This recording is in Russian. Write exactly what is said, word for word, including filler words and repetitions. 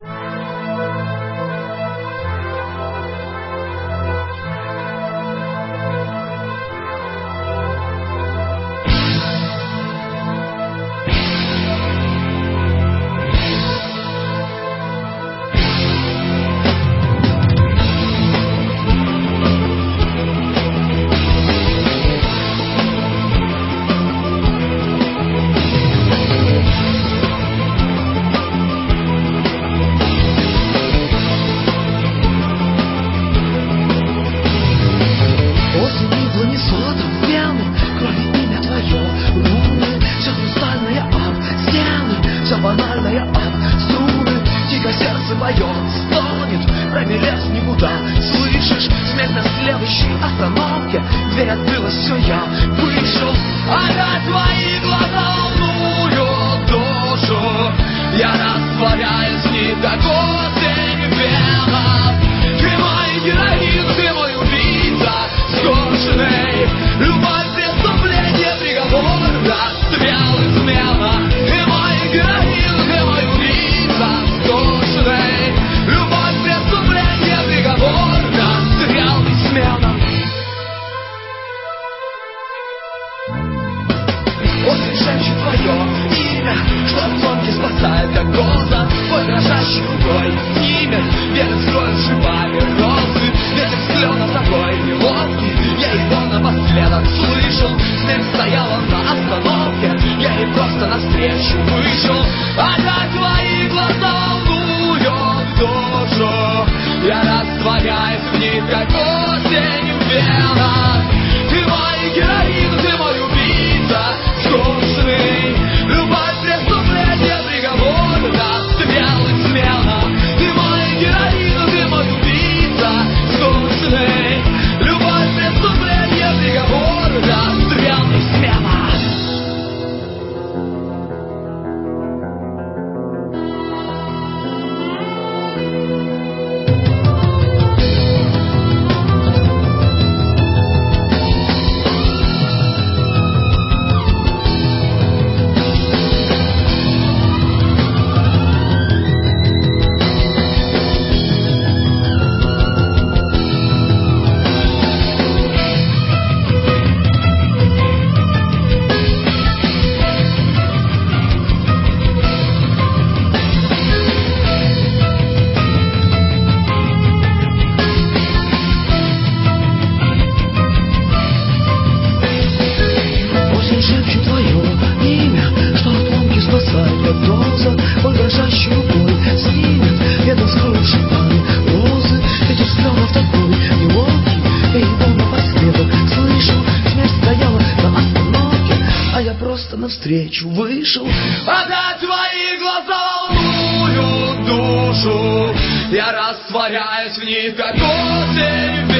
Банальная об струны, тихо сердце мое стонет, промелез никуда. Слышишь, смех на следующей остановке, дверь открылась, все, я вышел. Опять твои глаза волнуют душу, я растворяюсь в них, как осень венов. Ты мой героин, ты мой убийца, скошенный. Любовь, преступление, приговор, расстрел, измена. Ты мой героин, ты мой убийца, скошенный. Любовь, преступление, приговор, расстрел, измена. Осень шепчет твое имя, что в ломке спасает, как роза. Твой дрожащий рукой имя, ветер скроет шипами розы. Ветер склена такой неловкий, я его напоследок слышал. Смерть стояла на остановке, я ей просто навстречу вышел. Опять твои глаза волнуют душу, я растворяюсь в них, как осень в венах. Ты мой героин, ты мой убийца, скучный. Любовь, преступление, приговор, расстрел, измена. Ты мой героин, ты мой убийца, скучный. Любовь, преступление, приговор, расстрел, измена. Шепчу твое имя, что от ломки спасает, как роза. Он дрожащий рукой снимет, ветер скроет шипами розы. Ветер склёнов такой неловкий, я его напоследок слышал. Смерть стояла на остановке, а я просто навстречу вышел. Опять твои глаза волнуют душу, я растворяюсь в них, как осень.